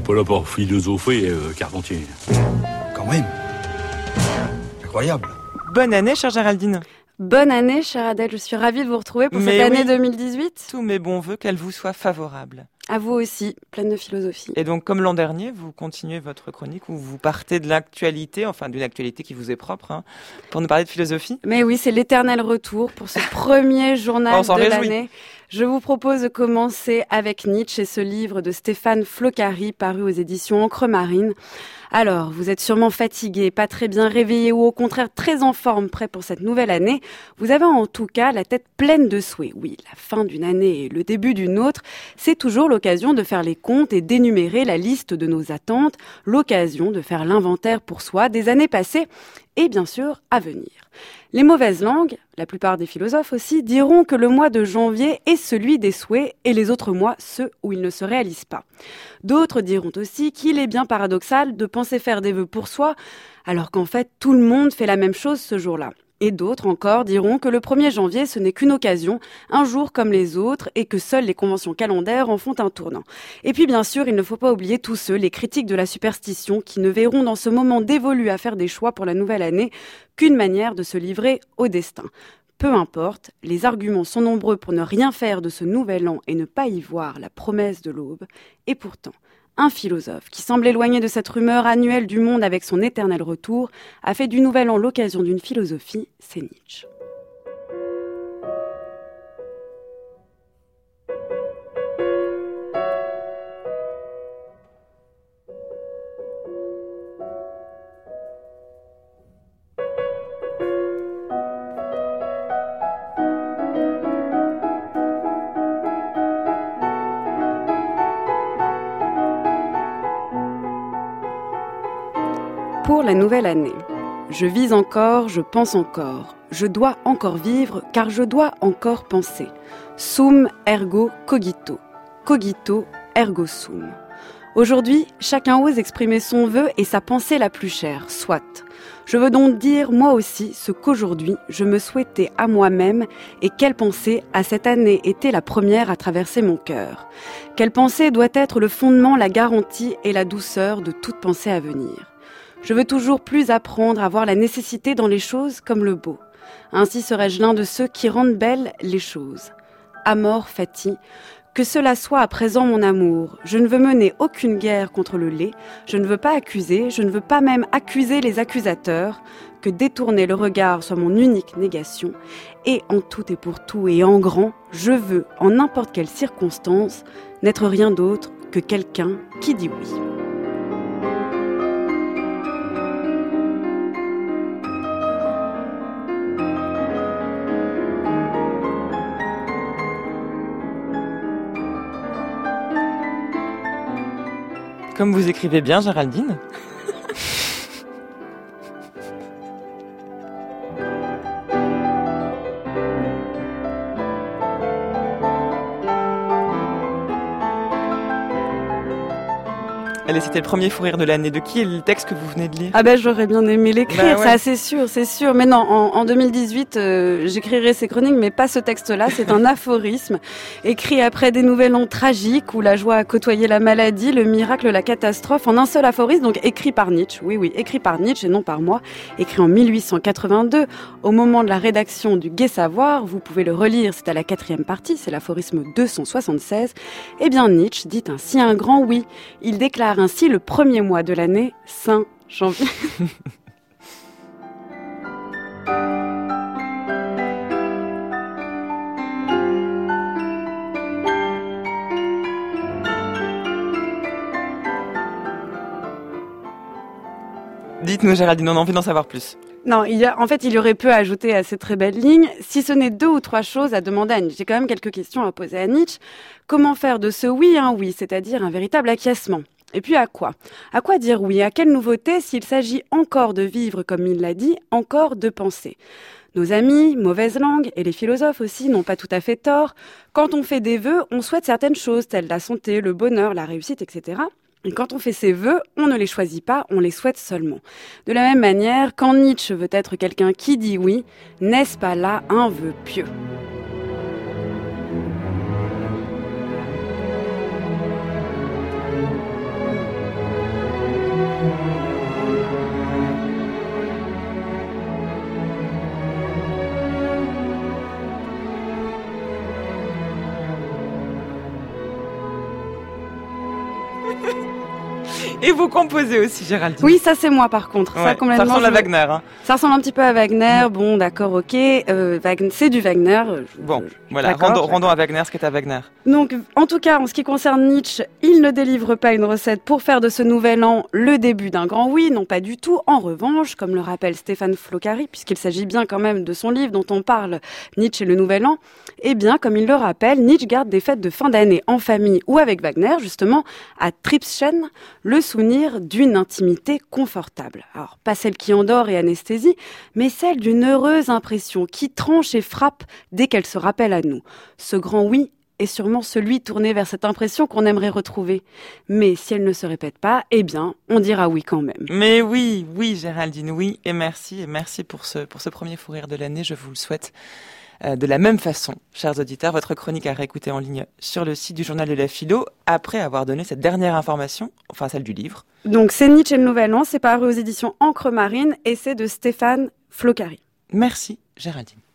pas là pour philosopher, Carpentier. Quand même. Incroyable. Bonne année, chère Géraldine. Bonne année, chère Adèle. Je suis ravie de vous retrouver pour cette année 2018. Tous mes bons vœux, qu'elle vous soit favorable. À vous aussi, pleine de philosophie. Et donc, comme l'an dernier, vous continuez votre chronique où vous partez de l'actualité, enfin d'une actualité qui vous est propre, pour nous parler de philosophie. Mais oui, c'est l'éternel retour pour ce premier journal de l'année. Je vous propose de commencer avec Nietzsche et ce livre de Stéphane Floccari paru aux éditions Encre Marine. Alors, vous êtes sûrement fatigué, pas très bien réveillé ou au contraire très en forme, prêt pour cette nouvelle année. Vous avez en tout cas la tête pleine de souhaits. Oui, la fin d'une année et le début d'une autre, c'est toujours l'occasion de faire les comptes et d'énumérer la liste de nos attentes, l'occasion de faire l'inventaire pour soi des années passées et bien sûr à venir. Les mauvaises langues, la plupart des philosophes aussi, diront que le mois de janvier est celui des souhaits et les autres mois ceux où ils ne se réalisent pas. D'autres diront aussi qu'il est bien paradoxal de penser faire des vœux pour soi alors qu'en fait tout le monde fait la même chose ce jour-là. Et d'autres encore diront que le 1er janvier, ce n'est qu'une occasion, un jour comme les autres, et que seules les conventions calendaires en font un tournant. Et puis bien sûr, il ne faut pas oublier tous ceux, les critiques de la superstition, qui ne verront dans ce moment dévolu à faire des choix pour la nouvelle année qu'une manière de se livrer au destin. Peu importe, les arguments sont nombreux pour ne rien faire de ce nouvel an et ne pas y voir la promesse de l'aube. Et pourtant, un philosophe qui semble éloigné de cette rumeur annuelle du monde avec son éternel retour a fait du nouvel an l'occasion d'une philosophie, c'est Nietzsche. Pour la nouvelle année, je vis encore, je pense encore. Je dois encore vivre car je dois encore penser. Sum ergo cogito. Cogito ergo sum. Aujourd'hui, chacun ose exprimer son vœu et sa pensée la plus chère, soit. Je veux donc dire moi aussi ce qu'aujourd'hui je me souhaitais à moi-même et quelle pensée à cette année était la première à traverser mon cœur. Quelle pensée doit être le fondement, la garantie et la douceur de toute pensée à venir. Je veux toujours plus apprendre à voir la nécessité dans les choses comme le beau. Ainsi serais-je l'un de ceux qui rendent belles les choses. Amor fati, que cela soit à présent mon amour. Je ne veux mener aucune guerre contre le lait, je ne veux pas accuser, je ne veux pas même accuser les accusateurs, que détourner le regard soit mon unique négation. Et en tout et pour tout et en grand, je veux, en n'importe quelle circonstance, n'être rien d'autre que quelqu'un qui dit oui. Comme vous écrivez bien, Géraldine. Allez, c'était le premier fou rire de l'année. De qui est le texte que vous venez de lire ? Ah ben j'aurais bien aimé l'écrire, ouais. Ça c'est sûr. Mais non, en 2018, j'écrirai ces chroniques, mais pas ce texte-là. C'est un aphorisme écrit après des nouvel an tragiques où la joie a côtoyé la maladie, le miracle, la catastrophe, en un seul aphorisme, donc écrit par Nietzsche. Oui, écrit par Nietzsche et non par moi. Écrit en 1882, au moment de la rédaction du Gai Savoir, vous pouvez le relire, c'est à la 4e partie, c'est l'aphorisme 276. Eh bien Nietzsche dit ainsi un grand oui. Il déclare ainsi le premier mois de l'année, Saint janvier. Dites-nous, Géraldine, on a envie d'en savoir plus. Non, il y aurait peu à ajouter à ces très belles lignes, si ce n'est 2 ou 3 choses à demander à Nietzsche. J'ai quand même quelques questions à poser à Nietzsche. Comment faire de ce oui un oui, c'est-à-dire un véritable acquiescement ? Et puis à quoi ? À quoi dire oui ? À quelle nouveauté s'il s'agit encore de vivre, comme il l'a dit, encore de penser ? Nos amis, mauvaise langue, et les philosophes aussi n'ont pas tout à fait tort. Quand on fait des vœux, on souhaite certaines choses, telles la santé, le bonheur, la réussite, etc. Et quand on fait ses vœux, on ne les choisit pas, on les souhaite seulement. De la même manière, quand Nietzsche veut être quelqu'un qui dit oui, n'est-ce pas là un vœu pieux ? Et vous composez aussi, Géraldine. Oui, ça c'est moi par contre. Ouais, ça ressemble à Wagner. Hein. Ça ressemble un petit peu à Wagner. Bon, d'accord, ok. C'est du Wagner. Voilà, rendons à Wagner ce qu'est à Wagner. Donc, en tout cas, en ce qui concerne Nietzsche, il ne délivre pas une recette pour faire de ce nouvel an le début d'un grand oui, non pas du tout. En revanche, comme le rappelle Stéphane Floccari, puisqu'il s'agit bien quand même de son livre dont on parle, Nietzsche et le nouvel an, eh bien, comme il le rappelle, Nietzsche garde des fêtes de fin d'année en famille ou avec Wagner, justement, à Tripschen, le souvenir d'une intimité confortable. Alors, pas celle qui endort et anesthésie, mais celle d'une heureuse impression qui tranche et frappe dès qu'elle se rappelle à nous. Ce grand oui est sûrement celui tourné vers cette impression qu'on aimerait retrouver. Mais si elle ne se répète pas, eh bien, on dira oui quand même. Mais oui, Géraldine, oui, et merci pour ce premier fou rire de l'année, je vous le souhaite. De la même façon, chers auditeurs, votre chronique à réécouter en ligne sur le site du Journal de la Philo, après avoir donné cette dernière information, enfin celle du livre. Donc c'est Nietzsche et le Nouvel An, c'est paru aux éditions Encre Marine et c'est de Stéphane Floccari. Merci Géraldine.